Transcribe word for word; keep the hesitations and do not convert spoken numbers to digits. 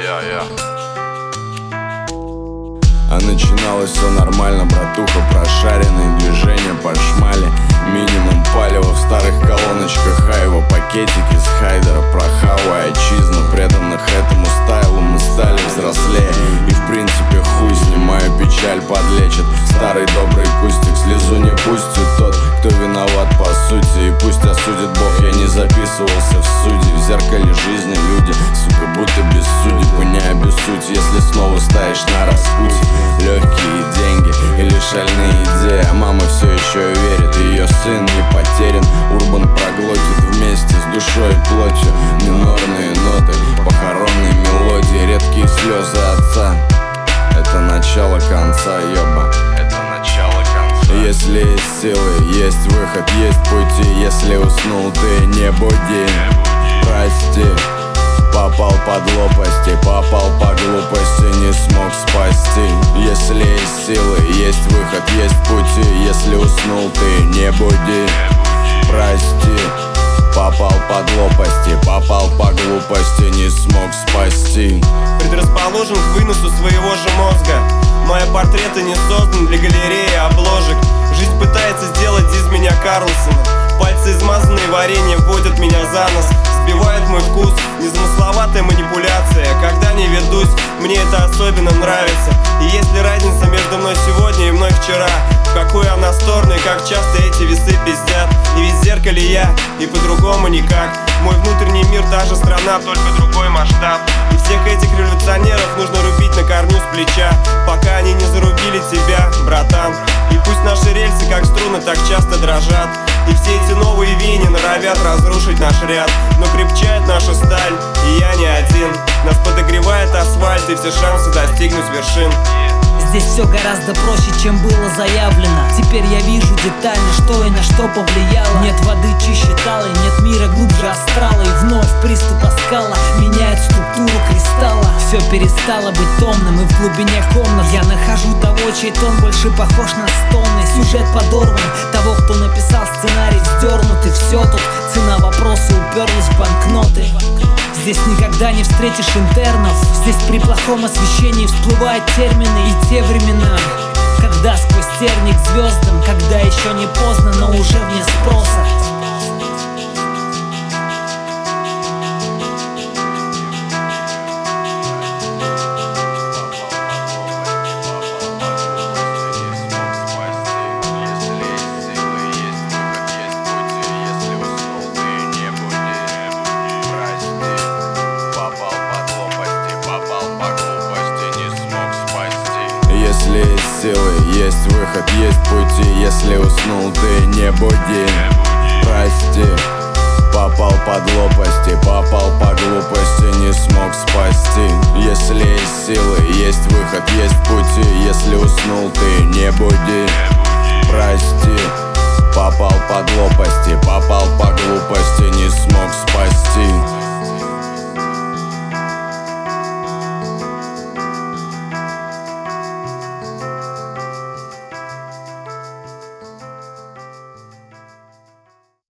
я, я. А начиналось все нормально, братуха, прошаренные движения по шмале. Минимум палева в старых колоночках Айва, пакетики с хайдера, прохава и отчизну. Преданных этому стайлу мы стали взрослее. И в принципе хуй снимаю, печаль подлечит. Старый добрый кустик слезу не пустит тот, кто виноват по сути. И пусть осудит Бог, я не записывался в судьи. В зеркале жизни люди, сука, будто без судеб. И не обессудь, если снова стоишь на распутье. Легкие деньги или шальные идеи, а мама все еще верит, ее сын не потерян. Урбан проглотит вместе с душой и плотью минорные ноты, похоронные мелодии, редкие слезы отца. Это начало конца, ёба. Это начало конца. Если есть силы, есть выход, есть пути. Если уснул, ты не буди. Прости, попал под лопасти, попал по глупости, не смог спасти. Если есть силы, есть выход, есть пути. Если уснул, ты не буди. Прости, попал под лопасти, попал по глупости, не смог спасти. Предрасположен к выносу своего же мозга. Мои портреты не созданы для галереи обложек. Жизнь пытается сделать из меня Карлсона. Пальцы, измазанные вареньем, вводят меня за нос, сбивают мой вкус. Незамысловатая манипуляция. Когда не ведусь, мне это особенно нравится. И есть ли разница между мной сегодня и мной вчера? В какую она сторону и как часто эти весы пиздят? И ведь в зеркале я, и по-другому никак. Мой внутренний мир та же страна, только другой масштаб. И всех этих революционеров нужно рубить на корню с плеча, пока они не зарубили тебя, братан. И пусть наши рельсы как струны так часто дрожат, и все эти новые веяния норовят разрушить наш ряд, но крепчает наша сталь, и я не один. Нас подогревает асфальт и все шансы достигнуть вершин. Здесь все гораздо проще, чем было заявлено. Теперь я вижу детально, что и на что повлияло. Нет воды чище талы, нет мира глубже астрала. И вновь приступ оскала меняет структуру кристалла. Все перестало быть томным, и в глубине комнат я нахожу того, чей тон больше похож на стоны. Сюжет подорван, того, кто написал сценарий, сдернут. И все тут, цена вопроса уперлась в банкноты. Здесь никогда не встретишь интернов. Здесь при плохом освещении всплывают термины и те времена, когда сквозь терник к звездам, когда еще не поздно, но уже вне спроса. Если есть силы, есть выход, есть пути. Если уснул, ты не буди. Прости, попал под лопасти, попал по глупости, не смог спасти. Если есть силы, есть выход, есть пути. Если уснул, ты не буди.